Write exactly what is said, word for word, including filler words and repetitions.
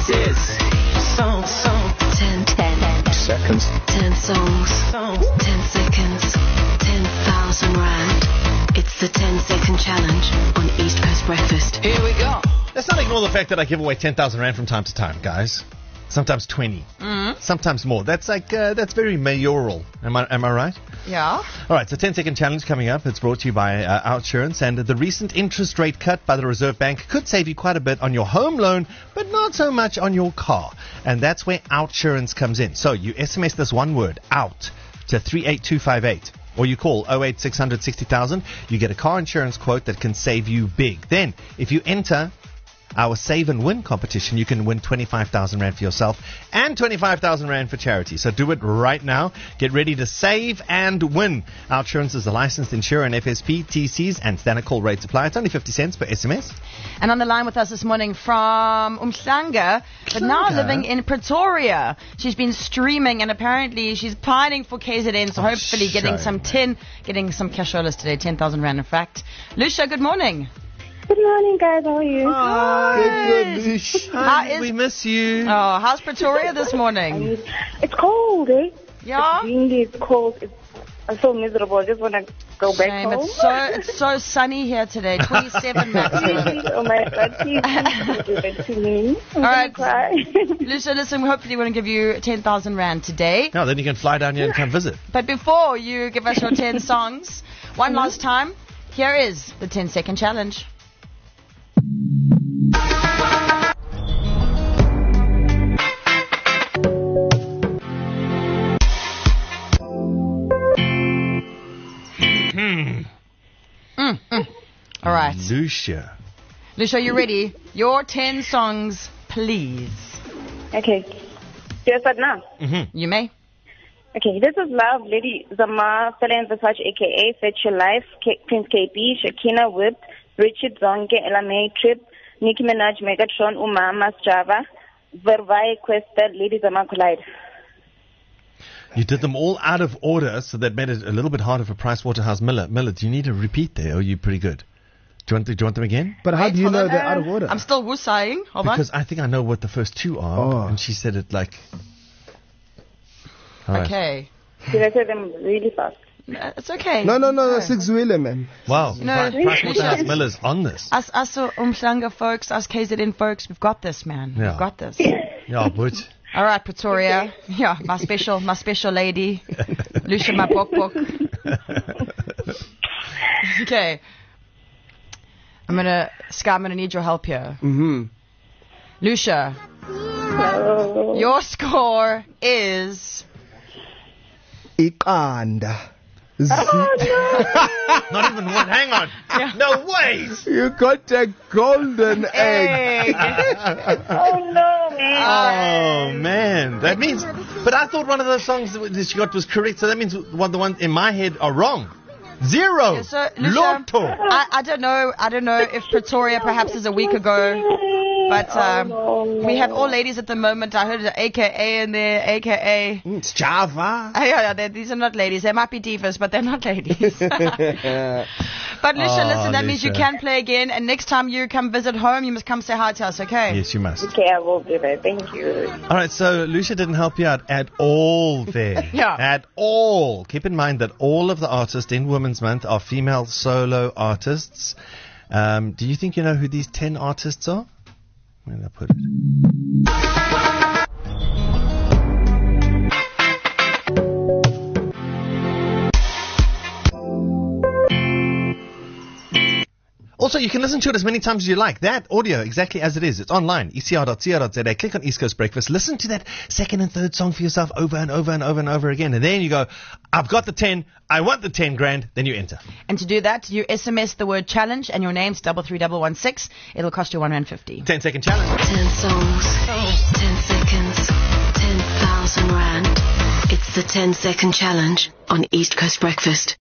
This is song, song. ten, ten Seconds. ten songs, Song. ten seconds, ten thousand rand. It's the ten second challenge on East Coast Breakfast. Here we go. Let's not ignore the fact that I give away ten thousand rand from time to time, guys. Sometimes twenty. Mm-hmm. Sometimes more. That's like, uh, that's very mayoral. Am I, am I right? Yeah. All right, so ten second challenge coming up. It's brought to you by uh, Outsurance, and the recent interest rate cut by the Reserve Bank could save you quite a bit on your home loan, but not so much on your car. And that's where Outsurance comes in. So you S M S this one word, out, to three eight two five eight. Or you call oh eight six hundred sixty thousand. You get a car insurance quote that can save you big. Then, if you enter our Save and Win competition, you can win twenty-five thousand rand for yourself and twenty-five thousand rand for charity. So do it right now. Get ready to save and win. Outsurance is a licensed insurer and F S P, T Cs and standard call rates apply. It's only fifty cents per S M S. And on the line with us this morning from Umhlanga, but now Umhlanga? living in Pretoria. She's been streaming and apparently she's pining for K Z N, so Oh, hopefully getting some shame. ten, getting some casholas today, ten thousand rand in fact. Lucia, good morning. Good morning, guys. How are you? Good. How Hi, is- we miss you. Oh, how's Pretoria this morning? It's cold, eh? Yeah? It's windy, it's cold. It's, I'm so miserable. I just want to go back Shame. home. It's so it's so sunny here today. twenty-seven maximum. Oh my God, please don't do that to me. I'm All right. gonna cry. Lucia, listen, we hopefully want to give you ten thousand rand today. No, then you can fly down here and come visit. But before you give us your ten songs, one last time, here is the ten second challenge. Mm, mm. All right. Lucia. Lucia, you ready? Your ten songs, please. Okay. Do you start now? You may. Okay, this is Love, Lady Zama, Fela and Versace, a k a. Fetch Your Life, K- Prince K B, Shakina Whipped, Richard Zonke, Ella May, Trip, Nicki Minaj, Megatron, Umama, Strava, Vervae, Questa, Lady Zama, Collide. You did them all out of order, so that made it a little bit harder for Pricewaterhouse Miller. Miller, do you need a repeat there, or are you pretty good? Do you want, to, do you want them again? But how Wait, do you hold know on. they're out of order? I'm still woosaying. Hold Because I think I know what the first two are, Oh. and she said it like... All on. right. Okay. Did I say them really fast? Uh, It's okay. No, no, no, no, six wheeler, man. Wow, No. Pri- Pricewaterhouse Miller's on this. Us, us uh, Umhlanga folks, us K Z N folks, we've got this, man. Yeah. We've got this. Yeah, but... All right, Pretoria. Yeah, my special, my special lady, Lucia, my book book. Okay. I'm gonna, Sky, I'm gonna need your help here. Mm-hmm. Lucia, Oh. your score is Ikanda. Not even one. Hang on. No way. You got a golden egg. Oh, no, man. Oh, man. That means... But I thought one of those songs that she got was correct, so that means one the ones in my head are wrong. Zero. Yeah, so, Lucia, Lotto. I, I don't know. I don't know if Pretoria perhaps is a week ago, but um, Oh, no. we have all ladies at the moment. I heard an A K A in there, A K A. It's Java. Oh, yeah, yeah, they- these are not ladies. They might be divas, but they're not ladies. But Lucia, Oh, listen, that means you Lucia. can play again, and next time you come visit home, you must come say hi to us, okay? Yes, you must. Okay, I will do that. Thank you. All right, so Lucia didn't help you out at all there. Yeah. At all. Keep in mind that all of the artists in Women's Month are female solo artists. Um, do you think you know who these ten artists are? Where did I put it? Also, you can listen to it as many times as you like. That audio, exactly as it is, it's online, e c r dot c o dot z a. Click on East Coast Breakfast. Listen to that second and third song for yourself over and over and over and over again. And then you go, I've got the ten, I want the ten grand, then you enter. And to do that, you S M S the word challenge and your name's double three double one six. It'll cost you one rand fifty. ten second challenge. ten songs, ten seconds, ten thousand rand. It's the ten second challenge on East Coast Breakfast.